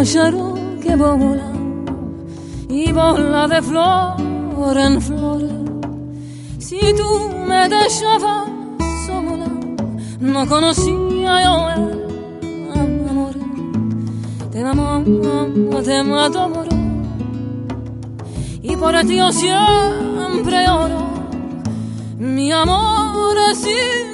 pájaro que vola y vola de flor en flor. Si tú me dejabas sola, no conocía yo el amor. Te amo, te adoro, y por ti yo siempre oro. Mi amor es